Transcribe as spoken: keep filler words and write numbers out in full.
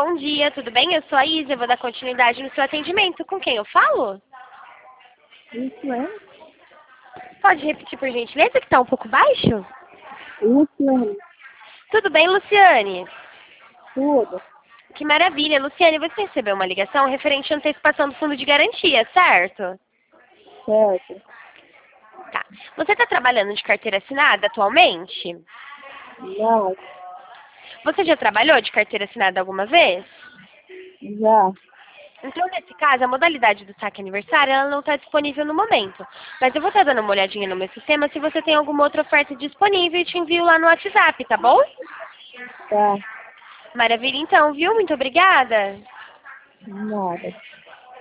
bom dia, tudo bem? Eu sou a Isa, eu vou dar continuidade no seu atendimento. Com quem eu falo? Luciane? Pode repetir por gentileza, que está um pouco baixo? Luciane, Tudo bem, Luciane? tudo. Que maravilha. Luciane, você recebeu uma ligação referente à antecipação do fundo de garantia, certo? Certo. Tá. Você está trabalhando de carteira assinada atualmente? Não, Você já trabalhou de carteira assinada alguma vez? já. Então, nesse caso, a modalidade do saque aniversário ela não está disponível no momento. Mas eu vou estar dando uma olhadinha no meu sistema se você tem alguma outra oferta disponível e te envio lá no WhatsApp, tá bom? Tá. Maravilha, então, viu? Muito obrigada. Nada.